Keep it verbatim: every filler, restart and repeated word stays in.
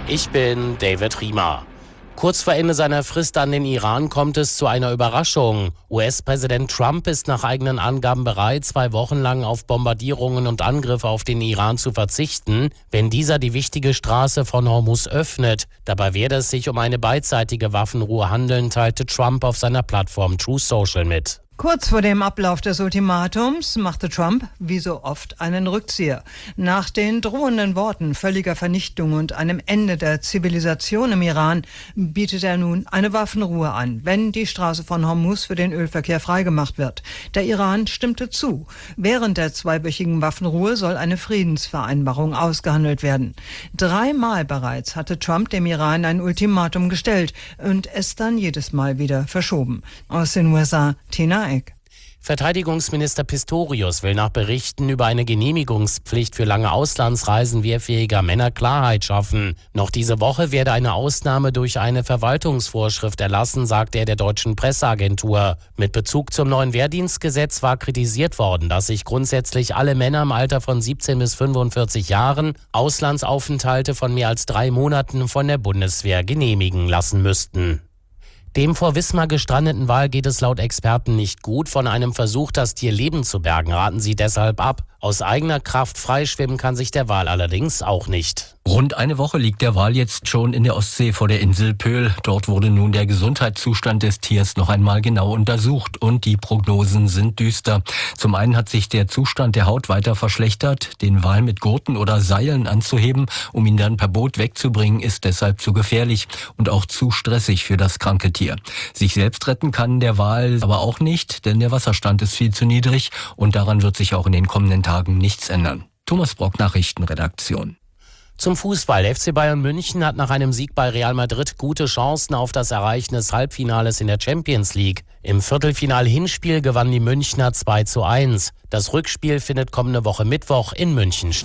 Ich bin David Riemer. Kurz vor Ende seiner Frist an den Iran kommt es zu einer Überraschung. U S-Präsident Trump ist nach eigenen Angaben bereit, zwei Wochen lang auf Bombardierungen und Angriffe auf den Iran zu verzichten, wenn dieser die wichtige Straße von Hormuz öffnet. Dabei werde es sich um eine beidseitige Waffenruhe handeln, teilte Trump auf seiner Plattform Truth Social mit. Kurz vor dem Ablauf des Ultimatums machte Trump, wie so oft, einen Rückzieher. Nach den drohenden Worten völliger Vernichtung und einem Ende der Zivilisation im Iran bietet er nun eine Waffenruhe an, wenn die Straße von Hormuz für den Ölverkehr freigemacht wird. Der Iran stimmte zu. Während der zweiwöchigen Waffenruhe soll eine Friedensvereinbarung ausgehandelt werden. Dreimal bereits hatte Trump dem Iran ein Ultimatum gestellt und es dann jedes Mal wieder verschoben. Aus den U S A, Tina Eck. Verteidigungsminister Pistorius will nach Berichten über eine Genehmigungspflicht für lange Auslandsreisen wehrfähiger Männer Klarheit schaffen. Noch diese Woche werde eine Ausnahme durch eine Verwaltungsvorschrift erlassen, sagt er der deutschen Presseagentur. Mit Bezug zum neuen Wehrdienstgesetz war kritisiert worden, dass sich grundsätzlich alle Männer im Alter von siebzehn bis fünfundvierzig Jahren Auslandsaufenthalte von mehr als drei Monaten von der Bundeswehr genehmigen lassen müssten. Dem vor Wismar gestrandeten Wal geht es laut Experten nicht gut. Von einem Versuch, das Tier lebend zu bergen, raten sie deshalb ab. Aus eigener Kraft freischwimmen kann sich der Wal allerdings auch nicht. Rund eine Woche liegt der Wal jetzt schon in der Ostsee vor der Insel Pöhl. Dort wurde nun der Gesundheitszustand des Tiers noch einmal genau untersucht und die Prognosen sind düster. Zum einen hat sich der Zustand der Haut weiter verschlechtert. Den Wal mit Gurten oder Seilen anzuheben, um ihn dann per Boot wegzubringen, ist deshalb zu gefährlich und auch zu stressig für das kranke Tier. Sich selbst retten kann der Wal aber auch nicht, denn der Wasserstand ist viel zu niedrig und daran wird sich auch in den kommenden Tagen nichts ändern. Thomas Brock, Nachrichtenredaktion. Zum Fußball. F C Bayern München hat nach einem Sieg bei Real Madrid gute Chancen auf das Erreichen des Halbfinales in der Champions League. Im Viertelfinal-Hinspiel gewannen die Münchner zwei zu eins. Das Rückspiel findet kommende Woche Mittwoch in München statt.